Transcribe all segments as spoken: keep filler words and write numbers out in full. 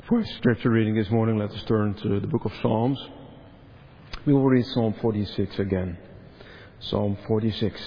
For scripture reading this morning, let us turn to the book of Psalms. We will read Psalm forty-six again. Psalm forty-six.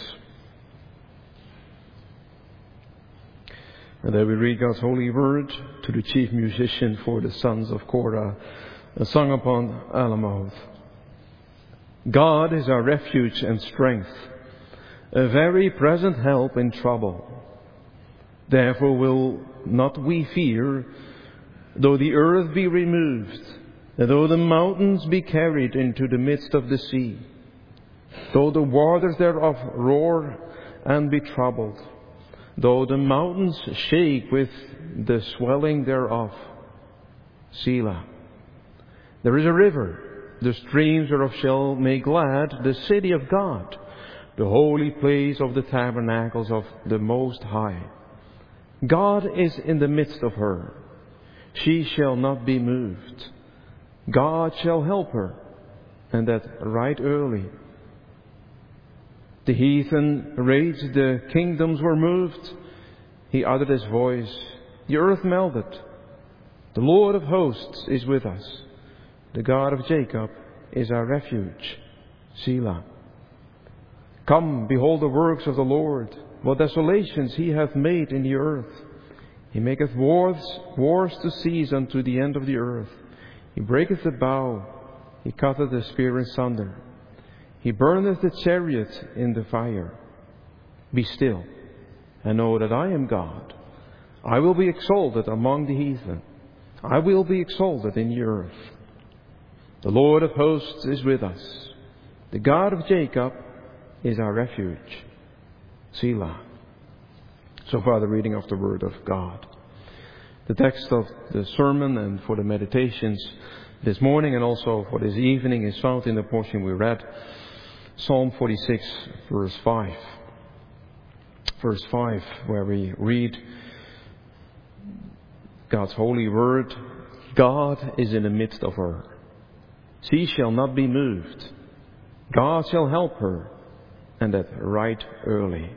And there we read God's holy word to the chief musician for the sons of Korah, a song upon Alamoth. God is our refuge and strength, a very present help in trouble. Therefore will not we fear, though the earth be removed, though the mountains be carried into the midst of the sea, though the waters thereof roar and be troubled, though the mountains shake with the swelling thereof. Selah. There is a river, the streams thereof shall make glad the city of God, the holy place of the tabernacles of the Most High. God is in the midst of her. She shall not be moved. God shall help her, and that right early. The heathen raged, the kingdoms were moved. He uttered his voice, the earth melted. The Lord of hosts is with us. The God of Jacob is our refuge. Selah. Come, behold the works of the Lord, what desolations he hath made in the earth. He maketh wars, wars to cease unto the end of the earth. He breaketh the bow, he cutteth the spear in sunder. He burneth the chariot in the fire. Be still, and know that I am God. I will be exalted among the heathen. I will be exalted in the earth. The Lord of hosts is with us. The God of Jacob is our refuge. Selah. So far the reading of the Word of God. The text of the sermon and for the meditations this morning and also for this evening is found in the portion we read. Psalm forty-six, verse five. Verse five, where we read God's holy word. God is in the midst of her. She shall not be moved. God shall help her, and that right early.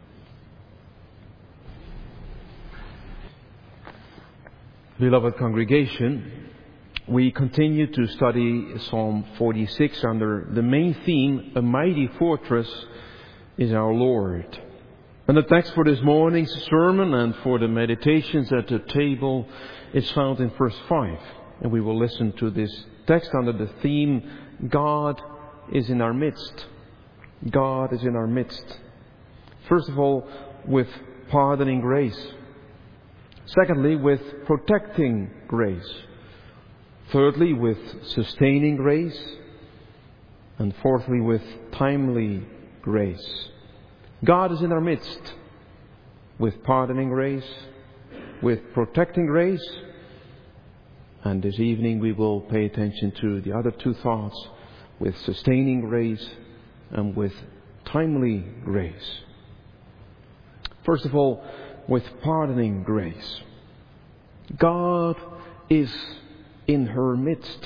Beloved congregation, we continue to study Psalm forty-six under the main theme, a mighty fortress is our Lord. And the text for this morning's sermon and for the meditations at the table is found in verse five. And we will listen to this text under the theme, God is in our midst. God is in our midst. First of all, with pardoning grace. Secondly, with protecting grace. Thirdly, with sustaining grace. And fourthly, with timely grace. God is in our midst with pardoning grace, with protecting grace. And this evening we will pay attention to the other two thoughts, with sustaining grace and with timely grace. First of all, with pardoning grace. God is in her midst.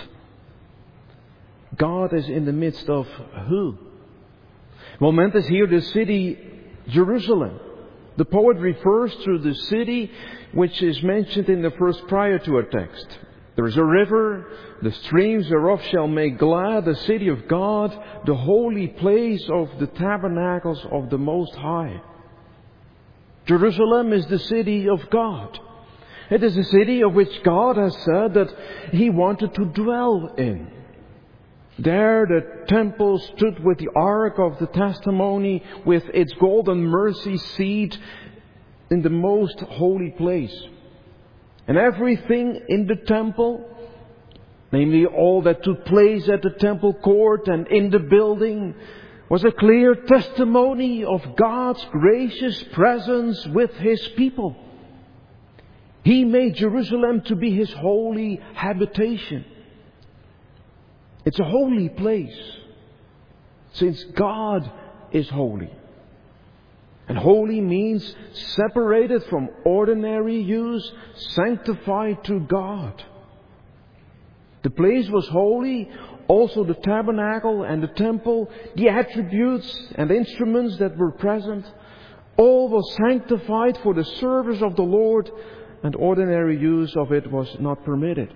God is in the midst of who? Well, meant is here the city Jerusalem. The poet refers to the city which is mentioned in the verse prior to our text. There is a river, the streams thereof shall make glad the city of God, the holy place of the tabernacles of the Most High. Jerusalem is the city of God. It is a city of which God has said that He wanted to dwell in. There the temple stood with the ark of the testimony, with its golden mercy seat in the most holy place. And everything in the temple, namely all that took place at the temple court and in the building, was a clear testimony of God's gracious presence with His people. He made Jerusalem to be His holy habitation. It's a holy place, since God is holy. And holy means separated from ordinary use, sanctified to God. The place was holy, also the tabernacle and the temple, the attributes and instruments that were present, all was sanctified for the service of the Lord and ordinary use of it was not permitted.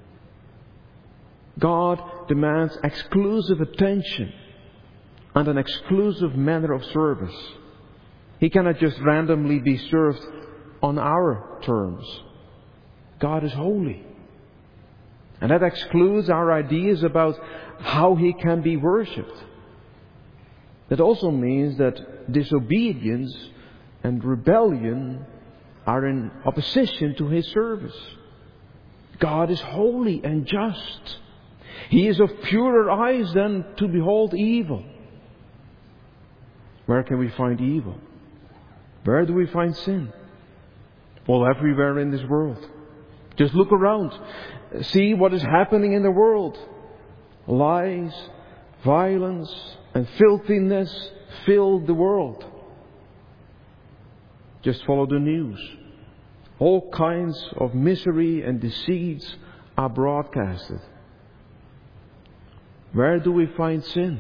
God demands exclusive attention and an exclusive manner of service. He cannot just randomly be served on our terms. God is holy. And that excludes our ideas about how He can be worshipped. That also means that disobedience and rebellion are in opposition to His service. God is holy and just. He is of purer eyes than to behold evil. Where can we find evil? Where do we find sin? Well, everywhere in this world. Just look around. See what is happening in the world. Lies, violence, and filthiness fill the world. Just follow the news. All kinds of misery and deceits are broadcasted. Where do we find sin?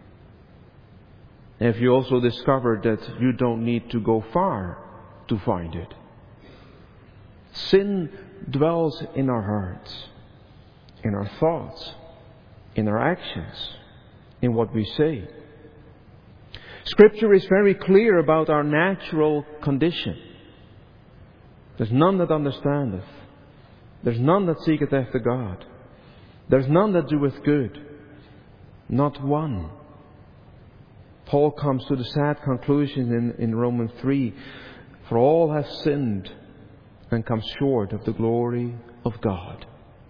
Have you also discovered that you don't need to go far to find it? Sin dwells in our hearts, in our thoughts, in our actions, in what we say. Scripture is very clear about our natural condition. There's none that understandeth. There's none that seeketh after God. There's none that doeth good. Not one. Paul comes to the sad conclusion in, in Romans three. For all have sinned and come short of the glory of God.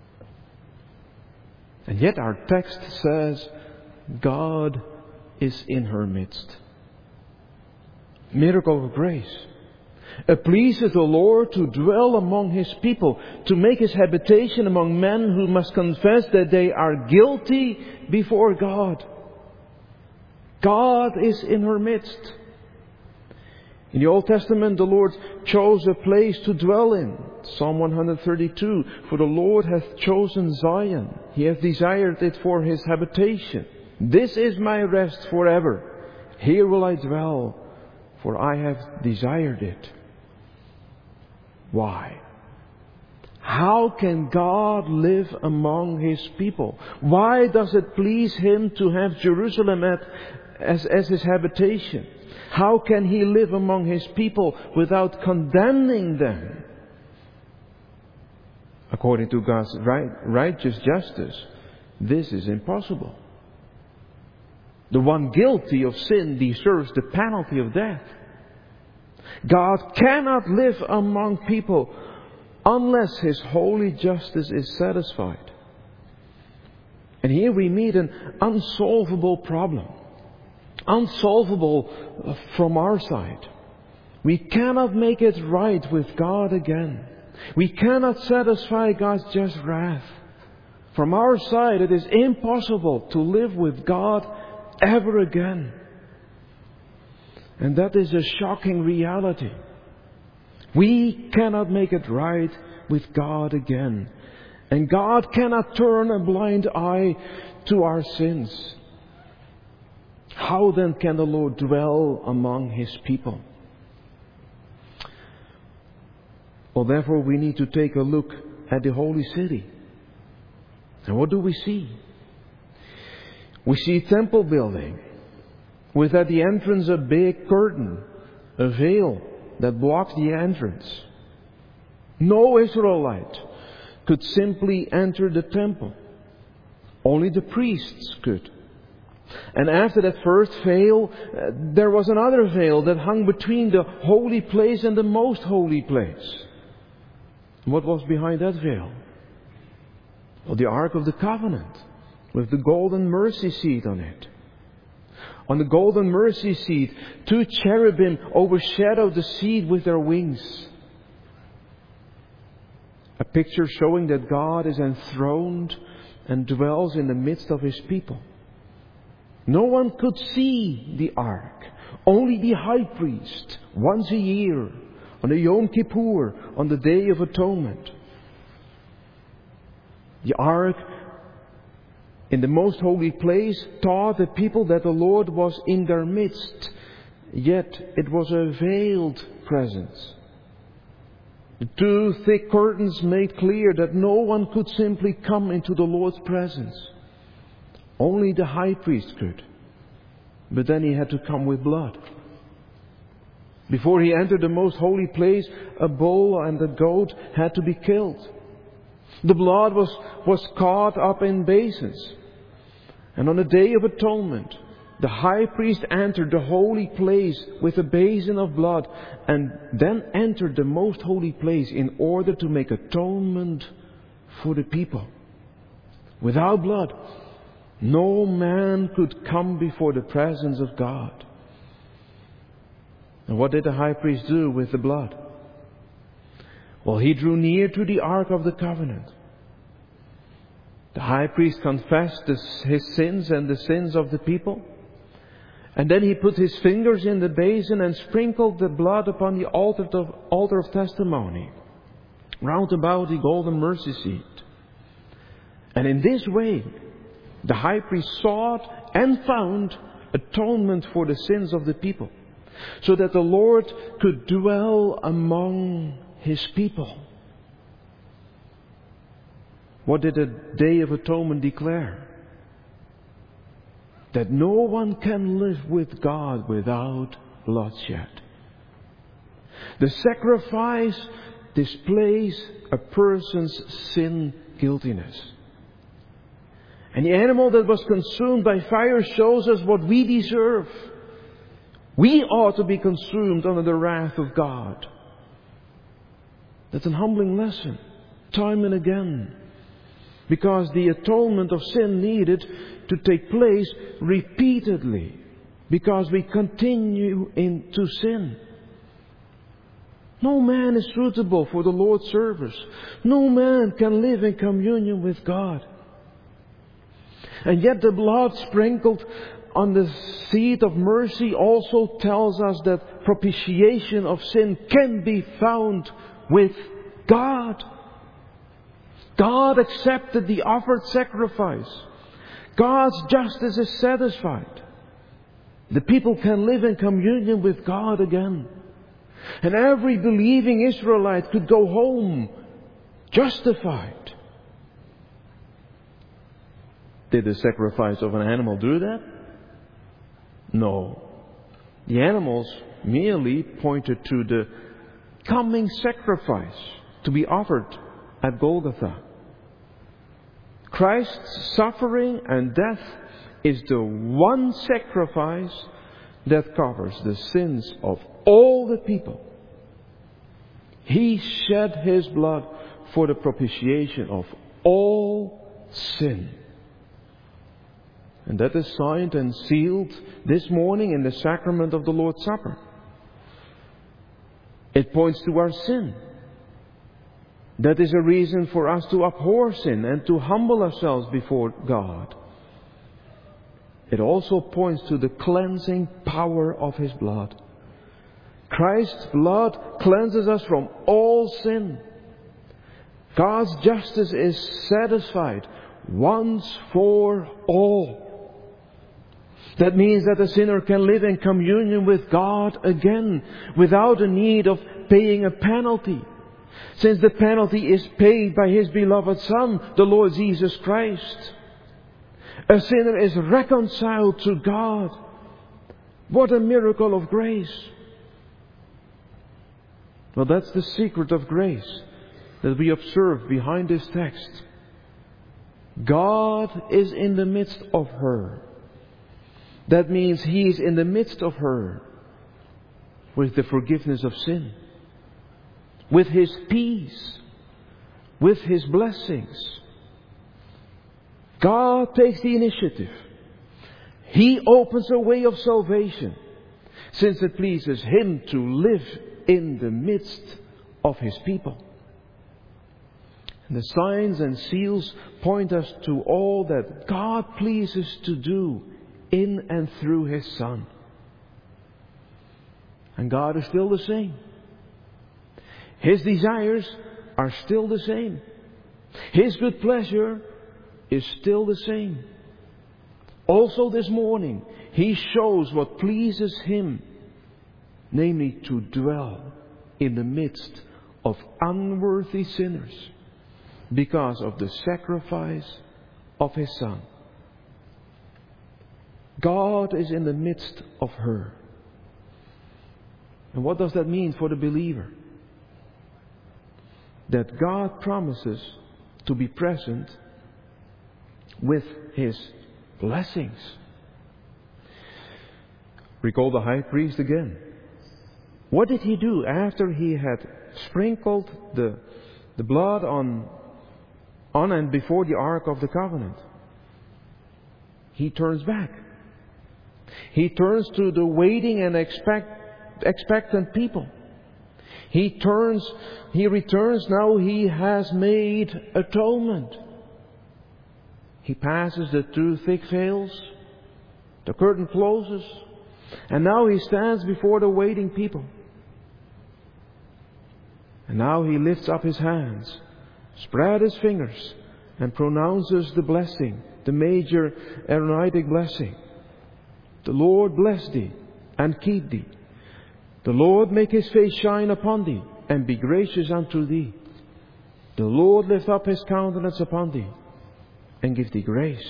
And yet our text says God is in her midst. Miracle of grace. It pleases the Lord to dwell among His people, to make His habitation among men who must confess that they are guilty before God. God is in her midst. In the Old Testament, the Lord chose a place to dwell in. Psalm one thirty-two, for the Lord hath chosen Zion. He hath desired it for His habitation. This is my rest forever. Here will I dwell, for I have desired it. Why? How can God live among His people? Why does it please Him to have Jerusalem at, as, as His habitation? How can He live among His people without condemning them? According to God's right, righteous justice, this is impossible. The one guilty of sin deserves the penalty of death. God cannot live among people unless His holy justice is satisfied. And here we meet an unsolvable problem. Unsolvable from our side. We cannot make it right with God again. We cannot satisfy God's just wrath. From our side, it is impossible to live with God ever again. And that is a shocking reality. We cannot make it right with God again. And God cannot turn a blind eye to our sins. How then can the Lord dwell among His people? Well, therefore we need to take a look at the holy city. And what do we see? We see temple building with at the entrance a big curtain, a veil that blocks the entrance. No Israelite could simply enter the temple. Only the priests could. And after that first veil, uh, there was another veil that hung between the holy place and the most holy place. What was behind that veil? Well, the Ark of the Covenant with the golden mercy seat on it. On the golden mercy seat, two cherubim overshadowed the seat with their wings. A picture showing that God is enthroned and dwells in the midst of His people. No one could see the ark. Only the high priest, once a year, on the Yom Kippur, on the Day of Atonement. The ark in the most holy place taught the people that the Lord was in their midst. Yet it was a veiled presence. The two thick curtains made clear that no one could simply come into the Lord's presence. Only the high priest could. But then he had to come with blood. Before he entered the most holy place, a bull and a goat had to be killed. The blood was, was caught up in basins. And on the Day of Atonement, the high priest entered the holy place with a basin of blood and then entered the most holy place in order to make atonement for the people. Without blood, no man could come before the presence of God. And what did the high priest do with the blood? Well, he drew near to the Ark of the Covenant. The high priest confessed his sins and the sins of the people. And then he put his fingers in the basin and sprinkled the blood upon the altar of, altar of testimony, round about the golden mercy seat. And in this way, the high priest sought and found atonement for the sins of the people, so that the Lord could dwell among His people. What did the Day of Atonement declare? That no one can live with God without bloodshed. The sacrifice displays a person's sin guiltiness. And the animal that was consumed by fire shows us what we deserve. We ought to be consumed under the wrath of God. That's an humbling lesson, time and again. Because the atonement of sin needed to take place repeatedly. Because we continue into sin. No man is suitable for the Lord's service. No man can live in communion with God. And yet the blood sprinkled on the seat of mercy also tells us that propitiation of sin can be found with God. God accepted the offered sacrifice. God's justice is satisfied. The people can live in communion with God again. And every believing Israelite could go home justified. Did the sacrifice of an animal do that? No. The animals merely pointed to the coming sacrifice to be offered at Golgotha. Christ's suffering and death is the one sacrifice that covers the sins of all the people. He shed His blood for the propitiation of all sin. And that is signed and sealed this morning in the sacrament of the Lord's Supper. It points to our sin. That is a reason for us to abhor sin and to humble ourselves before God. It also points to the cleansing power of His blood. Christ's blood cleanses us from all sin. God's justice is satisfied once for all. That means that a sinner can live in communion with God again without the need of paying a penalty. Since the penalty is paid by His beloved Son, the Lord Jesus Christ. A sinner is reconciled to God. What a miracle of grace. Well, that's the secret of grace that we observe behind this text. God is in the midst of her. That means He is in the midst of her with the forgiveness of sin, with His peace, with His blessings. God takes the initiative. He opens a way of salvation, since it pleases Him to live in the midst of His people. And the signs and seals point us to all that God pleases to do in and through His Son. And God is still the same. His desires are still the same. His good pleasure is still the same. Also this morning, He shows what pleases Him, namely to dwell in the midst of unworthy sinners because of the sacrifice of His Son. God is in the midst of her. And what does that mean for the believer? That God promises to be present with His blessings. Recall the high priest again. What did he do after he had sprinkled the, the blood on, on and before the Ark of the Covenant? He turns back. He turns to the waiting and expect, expectant people. He turns, he returns now. He has made atonement. He passes the two thick veils. The curtain closes. And now He stands before the waiting people. And now He lifts up His hands, spread His fingers, and pronounces the blessing, the major Aaronitic blessing. The Lord bless thee and keep thee. The Lord make His face shine upon thee and be gracious unto thee. The Lord lift up His countenance upon thee and give thee grace.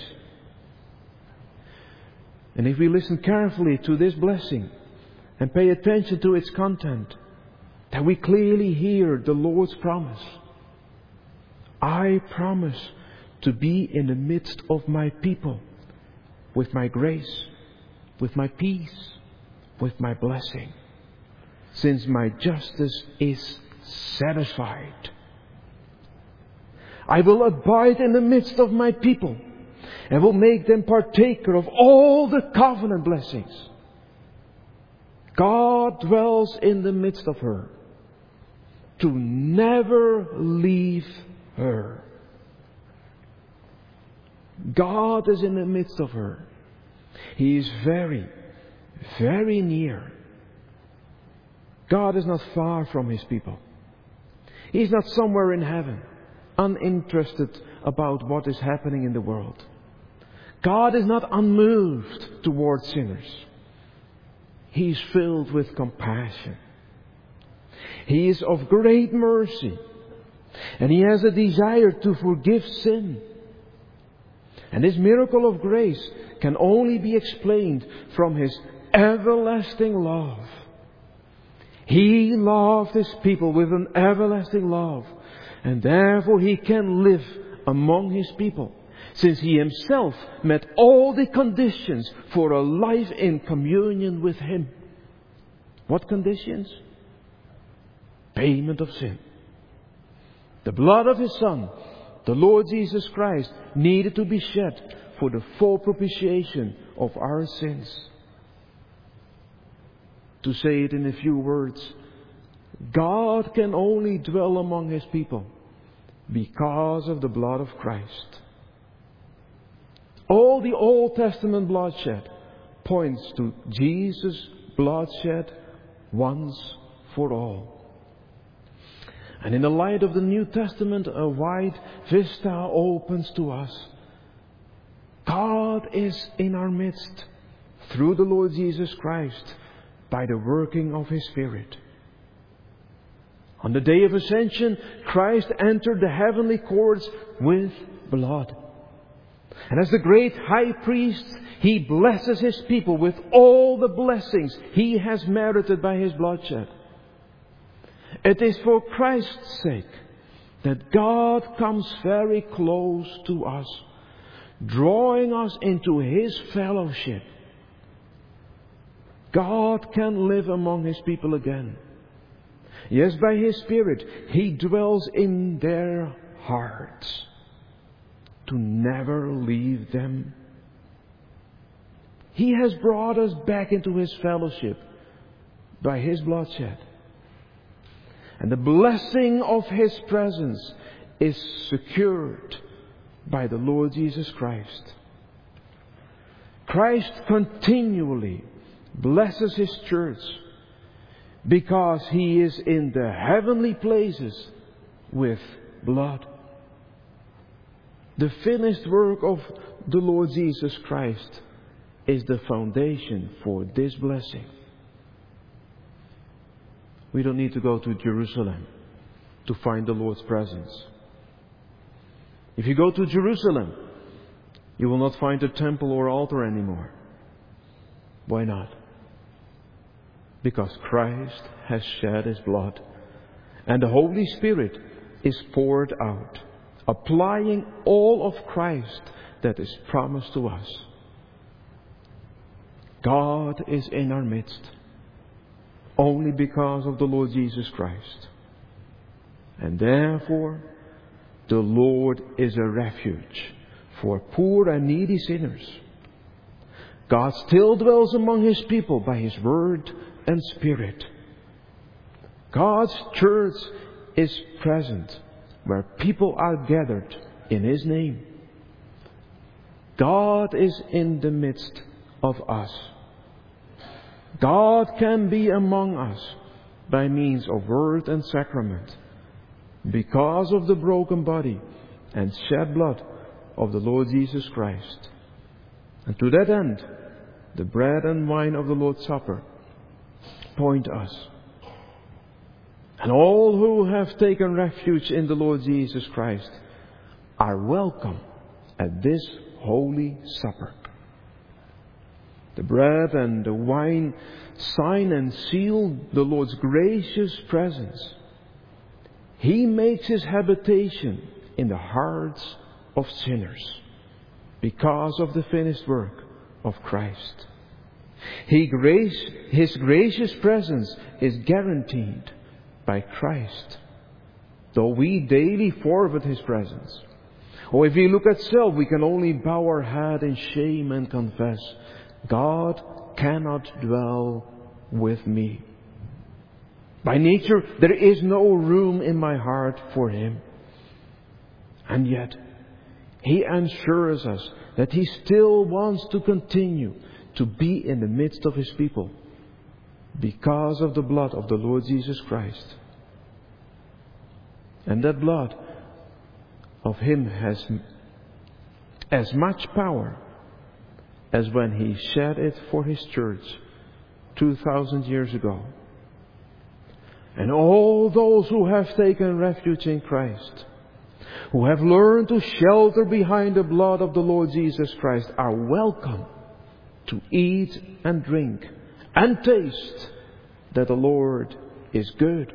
And if we listen carefully to this blessing and pay attention to its content, then we clearly hear the Lord's promise. I promise to be in the midst of my people with my grace, with my peace, with my blessing, since my justice is satisfied. I will abide in the midst of my people and will make them partaker of all the covenant blessings. God dwells in the midst of her to never leave her. God is in the midst of her. He is very, very near. God is not far from His people. He is not somewhere in heaven, uninterested about what is happening in the world. God is not unmoved towards sinners. He is filled with compassion. He is of great mercy. And He has a desire to forgive sin. And this miracle of grace can only be explained from His everlasting love. He loved His people with an everlasting love. And therefore He can live among His people, since He Himself met all the conditions for a life in communion with Him. What conditions? Payment of sin. The blood of His Son, the Lord Jesus Christ, needed to be shed for the full propitiation of our sins. To say it in a few words, God can only dwell among His people because of the blood of Christ. All the Old Testament bloodshed points to Jesus' bloodshed once for all. And in the light of the New Testament, a wide vista opens to us. God is in our midst through the Lord Jesus Christ by the working of His Spirit. On the day of Ascension, Christ entered the heavenly courts with blood. And as the great high priest, He blesses His people with all the blessings He has merited by His bloodshed. It is for Christ's sake that God comes very close to us, drawing us into His fellowship. God can live among His people again. Yes, by His Spirit, He dwells in their hearts to never leave them. He has brought us back into His fellowship by His bloodshed. And the blessing of His presence is secured by the Lord Jesus Christ. Christ continually blesses His church because He is in the heavenly places with blood. The finished work of the Lord Jesus Christ is the foundation for this blessing. We don't need to go to Jerusalem to find the Lord's presence. If you go to Jerusalem, you will not find a temple or altar anymore. Why not? Because Christ has shed His blood, and the Holy Spirit is poured out, applying all of Christ that is promised to us. God is in our midst only because of the Lord Jesus Christ. And therefore, the Lord is a refuge for poor and needy sinners. God still dwells among His people by His Word and Spirit. God's church is present where people are gathered in His name. God is in the midst of us. God can be among us by means of word and sacrament because of the broken body and shed blood of the Lord Jesus Christ. And to that end, the bread and wine of the Lord's Supper point us. And all who have taken refuge in the Lord Jesus Christ are welcome at this holy supper. The bread and the wine sign and seal the Lord's gracious presence. He makes His habitation in the hearts of sinners because of the finished work of Christ. He grace, His gracious presence is guaranteed by Christ, though we daily forfeit His presence. Or if we look at self, we can only bow our head in shame and confess, God cannot dwell with me. By nature, there is no room in my heart for Him. And yet, He assures us that He still wants to continue to be in the midst of His people because of the blood of the Lord Jesus Christ. And that blood of Him has as much power as when He shed it for His church two thousand years ago. And all those who have taken refuge in Christ, who have learned to shelter behind the blood of the Lord Jesus Christ, are welcome to eat and drink and taste that the Lord is good.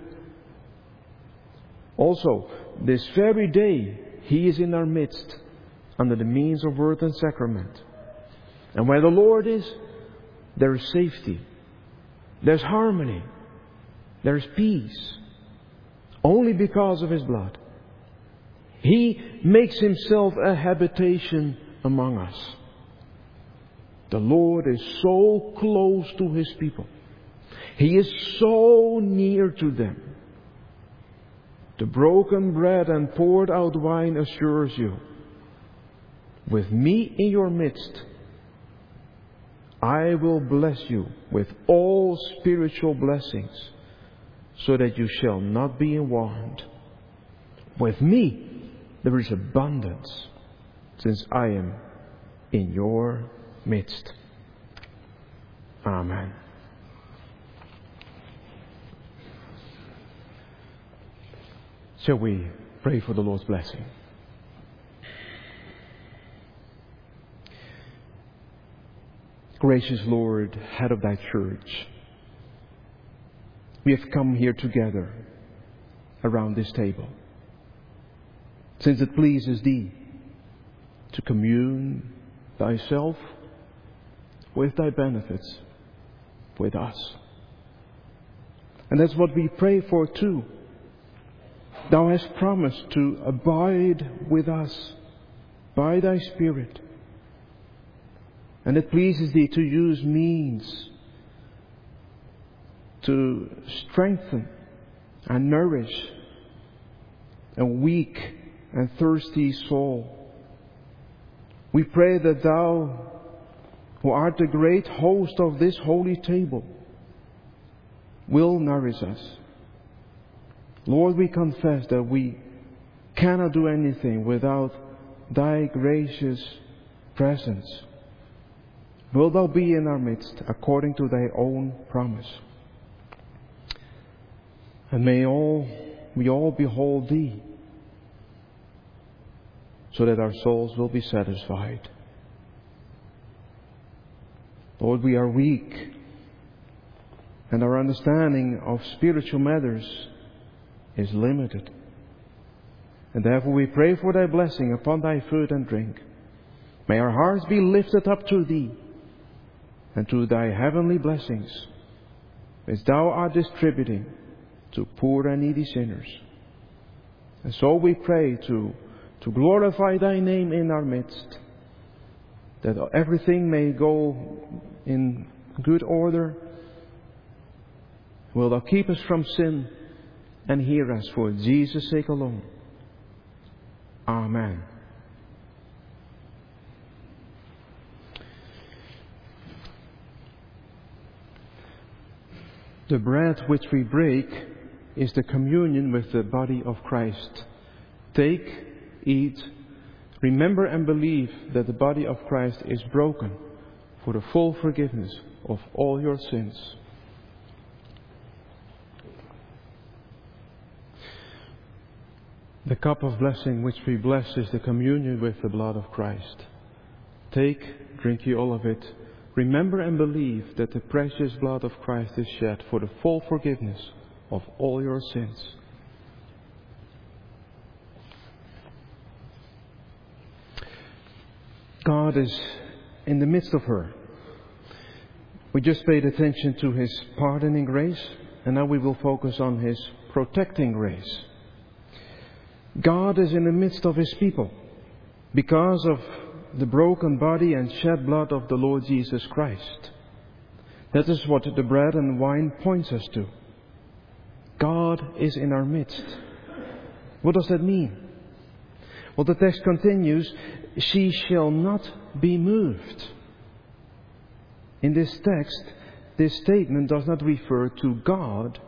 Also, this very day, He is in our midst under the means of word and sacrament. And where the Lord is, there is safety. There's harmony. There's peace. Only because of His blood. He makes Himself a habitation among us. The Lord is so close to His people. He is so near to them. The broken bread and poured out wine assures you, with me in your midst, I will bless you with all spiritual blessings, so that you shall not be in want. With me there is abundance, since I am in your midst. Amen. Shall we pray for the Lord's blessing? Gracious Lord, Head of Thy church, we have come here together around this table, since it pleases Thee to commune Thyself with Thy benefits with us. And that's what we pray for too. Thou hast promised to abide with us by Thy Spirit. And it pleases Thee to use means to strengthen and nourish a weak and thirsty soul. We pray that Thou, who art the great host of this holy table, will nourish us. Lord, we confess that we cannot do anything without Thy gracious presence. Will Thou be in our midst according to Thy own promise? And may all we all behold Thee, so that our souls will be satisfied. Lord, we are weak, and our understanding of spiritual matters is limited. And therefore we pray for Thy blessing upon Thy food and drink. May our hearts be lifted up to Thee and to Thy heavenly blessings, which Thou art distributing to poor and needy sinners. And so we pray to, to glorify Thy name in our midst, that everything may go in good order. Will Thou keep us from sin and hear us for Jesus' sake alone. Amen. The bread which we break is the communion with the body of Christ. Take, eat, remember and believe that the body of Christ is broken for the full forgiveness of all your sins. The cup of blessing which we bless is the communion with the blood of Christ. Take, drink ye all of it. Remember and believe that the precious blood of Christ is shed for the full forgiveness of all your sins. God is in the midst of her. We just paid attention to His pardoning grace, and now we will focus on His protecting grace. God is in the midst of His people because of the broken body and shed blood of the Lord Jesus Christ. That is what the bread and wine points us to. God is in our midst. What does that mean? Well, the text continues, she shall not be moved. In this text, this statement does not refer to God,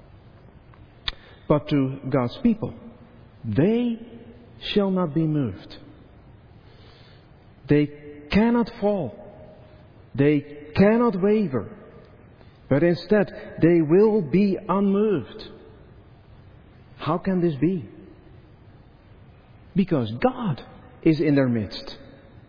but to God's people. They shall not be moved. They cannot fall. They cannot waver. But instead, they will be unmoved. How can this be? Because God is in their midst.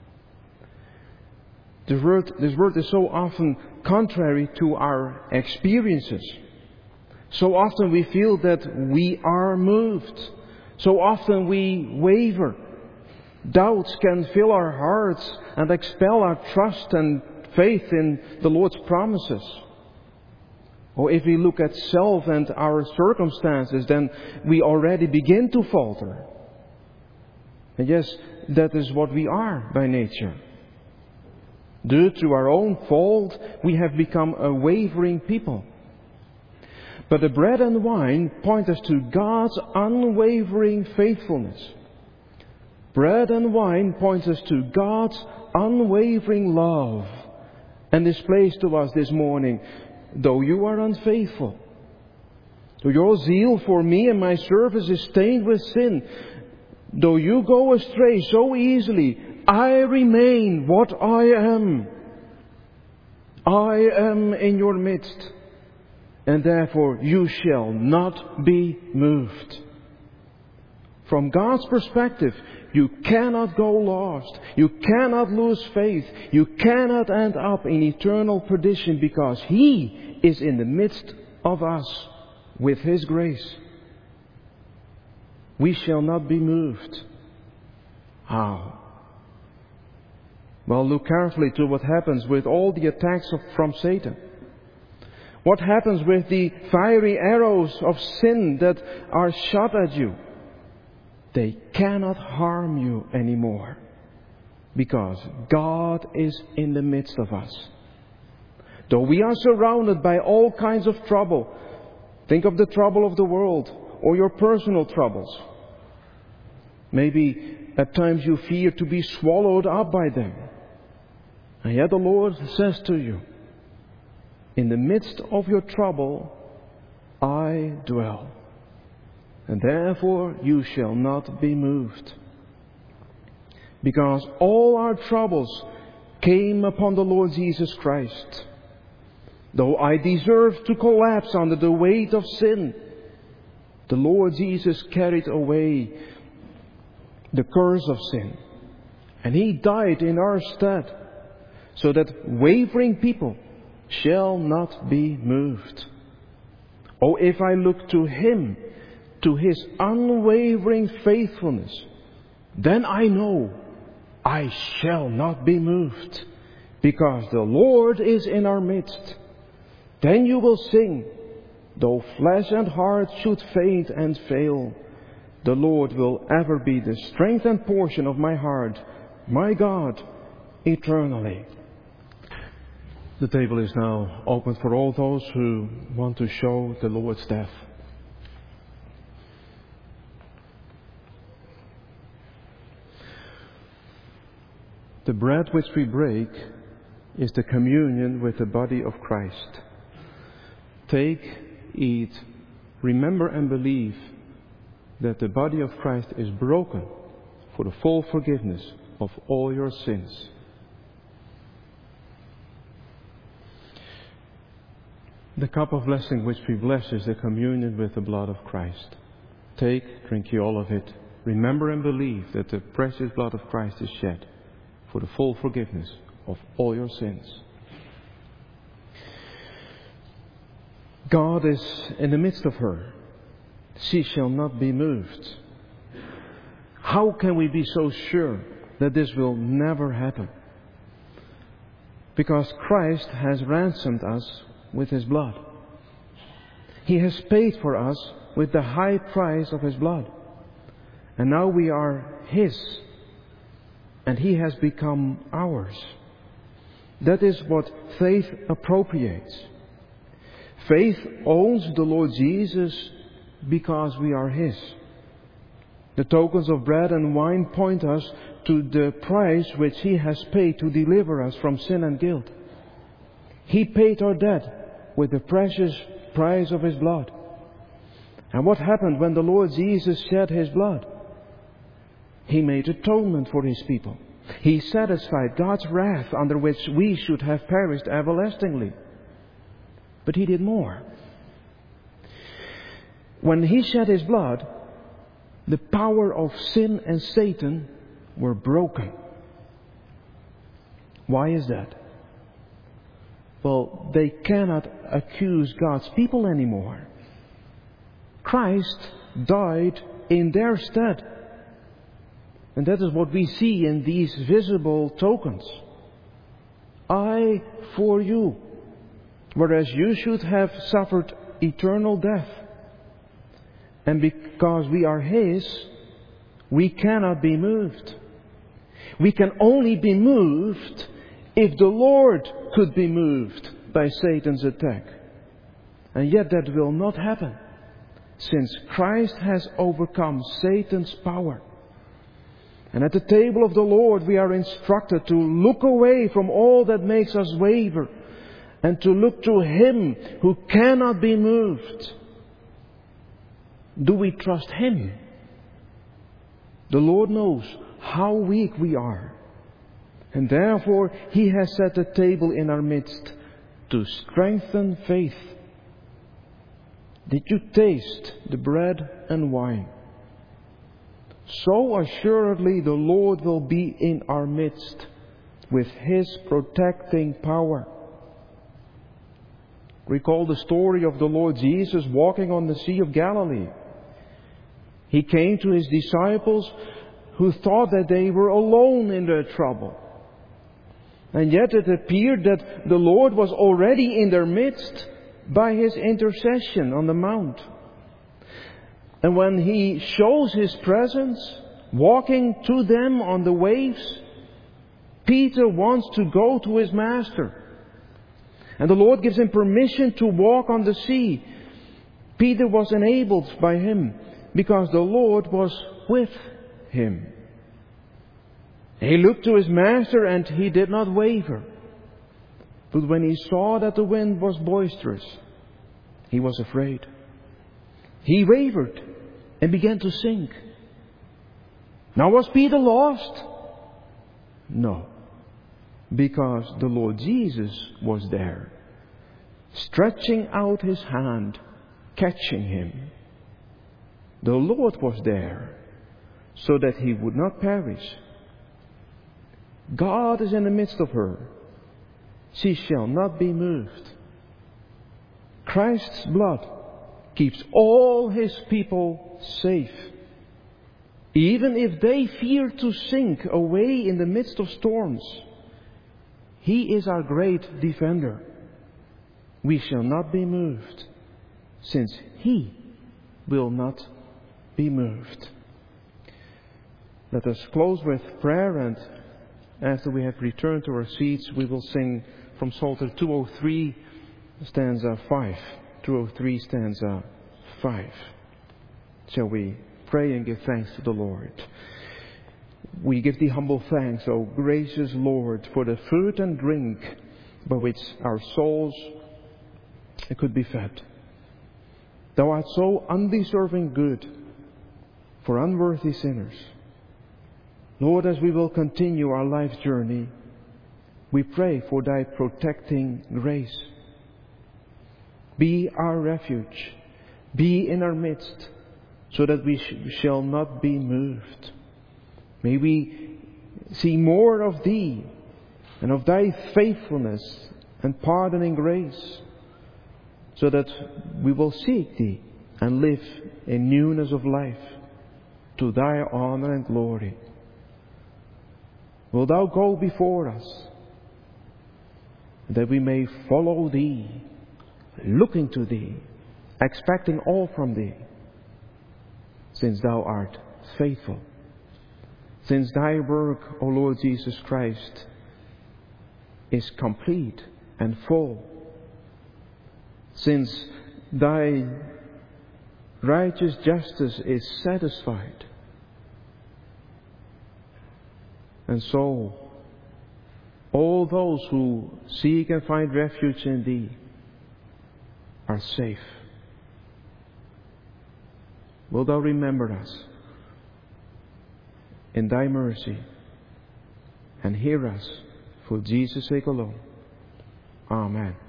This word, this word is so often contrary to our experiences. So often we feel that we are moved. So often we waver. Doubts can fill our hearts and expel our trust and faith in the Lord's promises. Or if we look at self and our circumstances, then we already begin to falter. And yes, that is what we are by nature. Due to our own fault, we have become a wavering people. But the bread and wine point us to God's unwavering faithfulness. Bread and wine points us to God's unwavering love and displays to us this morning, though you are unfaithful, though your zeal for me and my service is stained with sin, though you go astray so easily, I remain what I am. I am in your midst, and therefore you shall not be moved. From God's perspective, you cannot go lost. You cannot lose faith. You cannot end up in eternal perdition because He is in the midst of us with His grace. We shall not be moved. How? Well, look carefully to what happens with all the attacks of, from Satan. What happens with the fiery arrows of sin that are shot at you? They cannot harm you anymore because God is in the midst of us. Though we are surrounded by all kinds of trouble, think of the trouble of the world or your personal troubles. Maybe at times you fear to be swallowed up by them. And yet the Lord says to you, in the midst of your trouble, I dwell. And therefore you shall not be moved. Because all our troubles came upon the Lord Jesus Christ. Though I deserve to collapse under the weight of sin, The Lord Jesus carried away the curse of sin. And He died in our stead, so that wavering people shall not be moved. Oh, if I look to Him, to His unwavering faithfulness, then I know I shall not be moved, because the Lord is in our midst. Then you will sing, though flesh and heart should faint and fail, the Lord will ever be the strength and portion of my heart, my God, eternally. The table is now open for all those who want to show the Lord's death. The bread which we break is the communion with the body of Christ. Take, eat, remember and believe that the body of Christ is broken for the full forgiveness of all your sins. The cup of blessing which we bless is the communion with the blood of Christ. Take, drink ye all of it. Remember and believe that the precious blood of Christ is shed for the full forgiveness of all your sins. God is in the midst of her. She shall not be moved. How can we be so sure that this will never happen? Because Christ has ransomed us with His blood. He has paid for us with the high price of His blood. And now we are His. And He has become ours. That is what faith appropriates. Faith owns the Lord Jesus because we are His. The tokens of bread and wine point us to the price which He has paid to deliver us from sin and guilt. He paid our debt with the precious price of His blood. And what happened when the Lord Jesus shed His blood? He made atonement for His people. He satisfied God's wrath under which we should have perished everlastingly. But He did more. When He shed His blood, the power of sin and Satan were broken. Why is that? Well, they cannot accuse God's people anymore. Christ died in their stead. And that is what we see in these visible tokens. I for you. Whereas you should have suffered eternal death. And because we are His, we cannot be moved. We can only be moved if the Lord could be moved by Satan's attack. And yet that will not happen, since Christ has overcome Satan's power. And at the table of the Lord we are instructed to look away from all that makes us waver and to look to Him who cannot be moved. Do we trust Him? The Lord knows how weak we are. And therefore He has set a table in our midst to strengthen faith. Did you taste the bread and wine? So assuredly the Lord will be in our midst with His protecting power. Recall the story of the Lord Jesus walking on the Sea of Galilee. He came to His disciples who thought that they were alone in their trouble. And yet it appeared that the Lord was already in their midst by His intercession on the mount. And when He shows His presence, walking to them on the waves, Peter wants to go to his Master. And the Lord gives him permission to walk on the sea. Peter was enabled by Him because the Lord was with him. He looked to his Master and he did not waver. But when he saw that the wind was boisterous, he was afraid. He wavered and began to sink. Now was Peter lost? No, because the Lord Jesus was there, stretching out His hand, catching him. The Lord was there, so that he would not perish. God is in the midst of her. She shall not be moved. Christ's blood keeps all his people safe. Even if they fear to sink away in the midst of storms, he is our great defender. We shall not be moved, since he will not be moved. Let us close with prayer, and after we have returned to our seats, we will sing from Psalter two oh three, stanza five. two oh three, stanza five. Shall we pray and give thanks to the Lord? We give thee humble thanks, O gracious Lord, for the food and drink by which our souls could be fed. Thou art so undeserving good for unworthy sinners. Lord, as we will continue our life's journey, we pray for thy protecting grace. Be our refuge. Be in our midst, so that we sh- shall not be moved. May we see more of thee and of thy faithfulness and pardoning grace, so that we will seek thee and live in newness of life to thy honor and glory. Wilt thou go before us, that we may follow thee, looking to thee, expecting all from thee, since thou art faithful. Since thy work, O Lord Jesus Christ, is complete and full. Since thy righteous justice is satisfied. And so, all those who seek and find refuge in thee are safe. Wilt thou remember us in thy mercy and hear us for Jesus' sake alone. Amen.